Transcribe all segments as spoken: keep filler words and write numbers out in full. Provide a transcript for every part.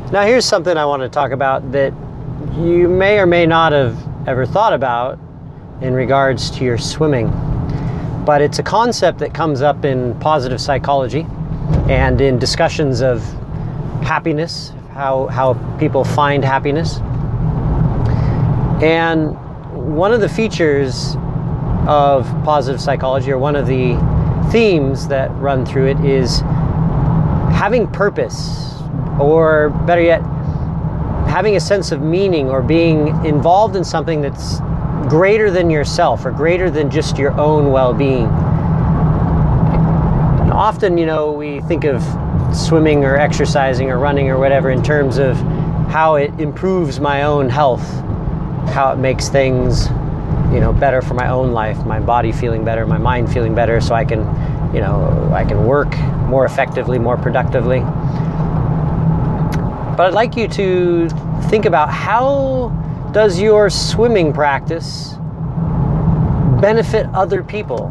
Now here's something I want to talk about that you may or may not have ever thought about in regards to your swimming. But it's a concept that comes up in positive psychology and in discussions of happiness, how, how people find happiness. And one of the features of positive psychology, or one of the themes that run through it, is having purpose, or better yet, having a sense of meaning, or being involved in something that's greater than yourself, or greater than just your own well-being. And often, you know, we think of swimming or exercising or running or whatever in terms of how it improves my own health, how it makes things, you know, better for my own life, my body feeling better, my mind feeling better, so I can, you know, I can work more effectively, more productively. But I'd like you to think about, how does your swimming practice benefit other people?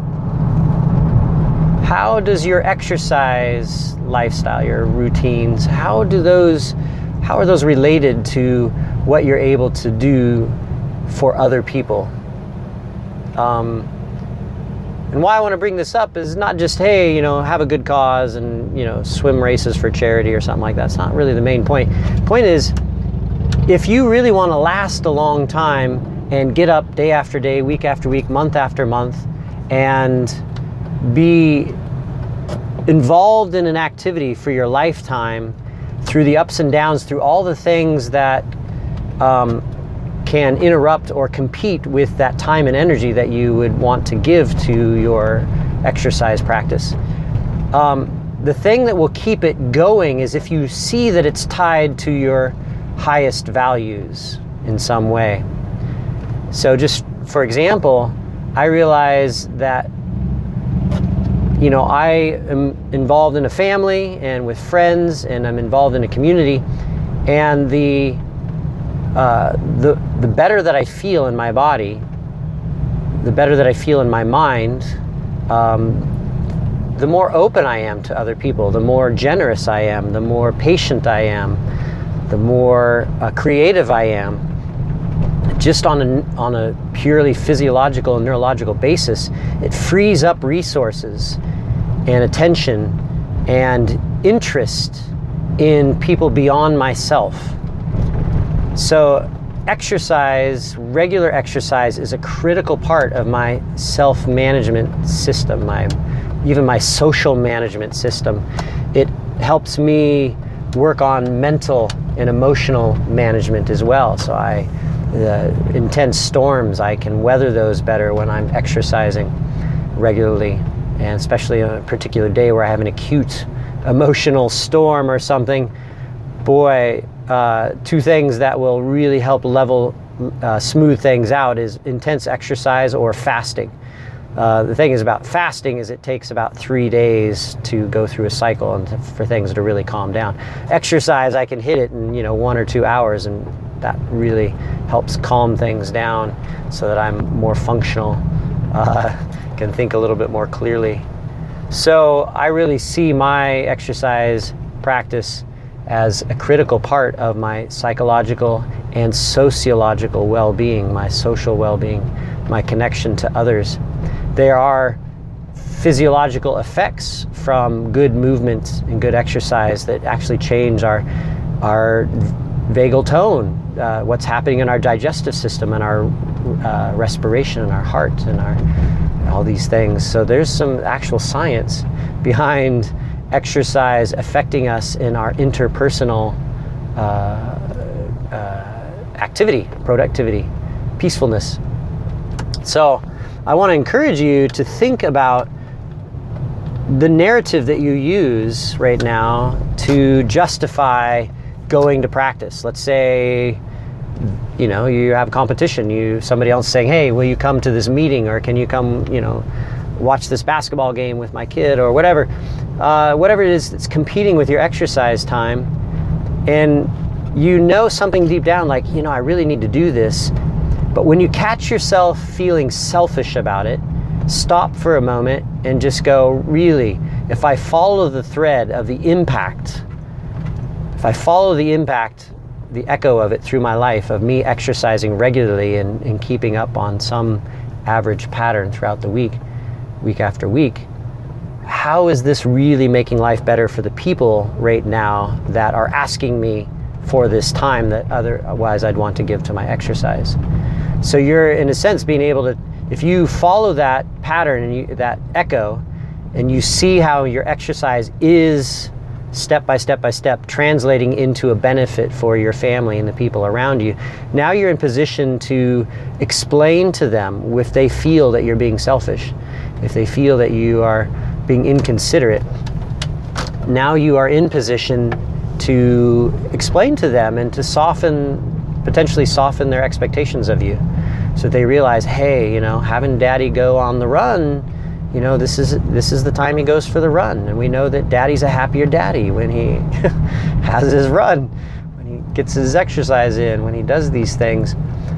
How does your exercise lifestyle, your routines, how do those, how are those related to what you're able to do for other people? Um, and why I want to bring this up is not just, hey, you know, have a good cause and, you know, swim races for charity or something like that. It's not really the main point. Point is, if you really want to last a long time and get up day after day, week after week, month after month, and be involved in an activity for your lifetime through the ups and downs, through all the things that um, can interrupt or compete with that time and energy that you would want to give to your exercise practice. Um, the thing that will keep it going is if you see that it's tied to your highest values in some way. So just for example, I realize that, you know, I am involved in a family and with friends, and I'm involved in a community, and the uh, the the better that I feel in my body, the better that I feel in my mind, um, the more open I am to other people, the more generous I am, the more patient I am, the more uh, creative I am. Just on a, on a purely physiological and neurological basis, it frees up resources and attention and interest in people beyond myself. So exercise, regular exercise, is a critical part of my self-management system, my even my social management system. It helps me work on mental and emotional management as well. So I The intense storms, I can weather those better when I'm exercising regularly, and especially on a particular day where I have an acute emotional storm or something. Boy, uh, two things that will really help level, uh, smooth things out is intense exercise or fasting. Uh, the thing is about fasting is it takes about three days to go through a cycle and to, for things to really calm down. Exercise, I can hit it in, you know, one or two hours, and that really helps calm things down so that I'm more functional, uh, can think a little bit more clearly. So I really see my exercise practice as a critical part of my psychological and sociological well-being, my social well-being, my connection to others. There are physiological effects from good movement and good exercise that actually change our our vagal tone, uh, what's happening in our digestive system and our uh, respiration and our heart and our all these things. So there's some actual science behind exercise affecting us in our interpersonal uh, uh, activity, productivity, peacefulness. So I want to encourage you to think about the narrative that you use right now to justify going to practice. Let's say, you know, you have a competition, you somebody else saying, hey, will you come to this meeting, or can you come, you know, watch this basketball game with my kid, or whatever. Uh, whatever it is that's competing with your exercise time, and you know something deep down like, you know, I really need to do this. But when you catch yourself feeling selfish about it, stop for a moment and just go, really, if I follow the thread of the impact, if I follow the impact, the echo of it through my life, of me exercising regularly and, and keeping up on some average pattern throughout the week, week after week, how is this really making life better for the people right now that are asking me for this time that otherwise I'd want to give to my exercise? So you're, in a sense, being able to, if you follow that pattern and you, that echo, and you see how your exercise is step by step by step translating into a benefit for your family and the people around you, now you're in position to explain to them if they feel that you're being selfish, if they feel that you are being inconsiderate. Now you are in position to explain to them and to soften, potentially soften their expectations of you, so that they realize, hey, you know, having Daddy go on the run, you know, this is this is the time he goes for the run, and we know that Daddy's a happier daddy when he has his run, when he gets his exercise in, when he does these things.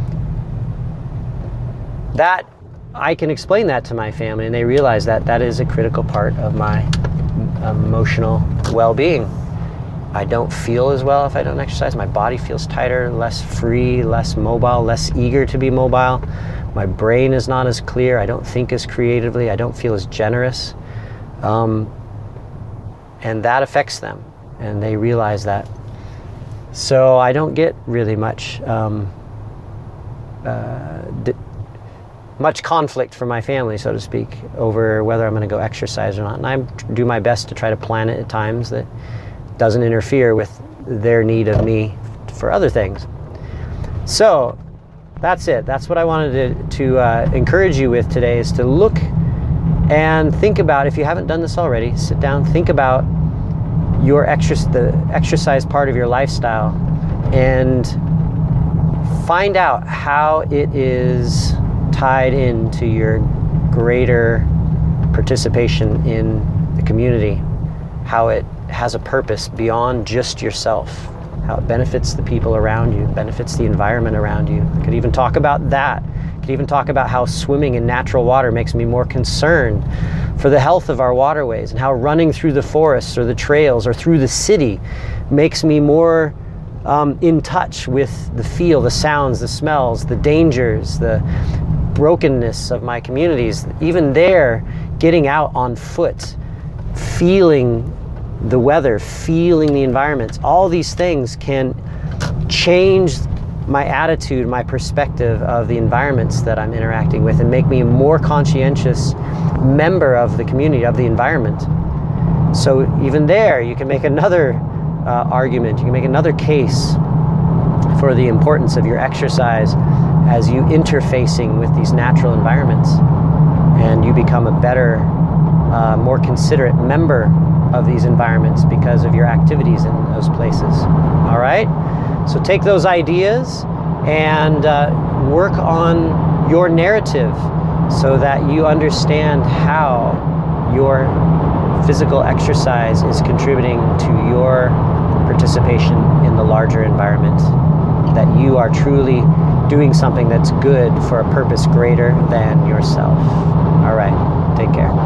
That, I can explain that to my family, and they realize that that is a critical part of my emotional well-being. I don't feel as well if I don't exercise. My body feels tighter, less free, less mobile, less eager to be mobile. My brain is not as clear. I don't think as creatively. I don't feel as generous. Um, and that affects them, and they realize that. So I don't get really much um, uh, d- much conflict from my family, so to speak, over whether I'm going to go exercise or not. And I do my best to try to plan it at times that doesn't interfere with their need of me for other things. So that's it. That's what I wanted to, to uh, encourage you with today, is to look and think about, if you haven't done this already, sit down, think about your exercise, the exercise part of your lifestyle, and find out how it is tied into your greater participation in the community, how it has a purpose beyond just yourself, how it benefits the people around you, benefits the environment around you. I could even talk about that. I could even talk about how swimming in natural water makes me more concerned for the health of our waterways, and how running through the forests or the trails or through the city makes me more um, in touch with the feel, the sounds, the smells, the dangers, the brokenness of my communities. Even there, getting out on foot, feeling the weather, feeling the environments, all these things can change my attitude, my perspective of the environments that I'm interacting with, and make me a more conscientious member of the community, of the environment. So even there, you can make another uh, argument, you can make another case for the importance of your exercise as you interfacing with these natural environments, and you become a better, uh, more considerate member of these environments because of your activities in those places. All right? So take those ideas and uh, work on your narrative so that you understand how your physical exercise is contributing to your participation in the larger environment, that you are truly doing something that's good for a purpose greater than yourself. All right, take care.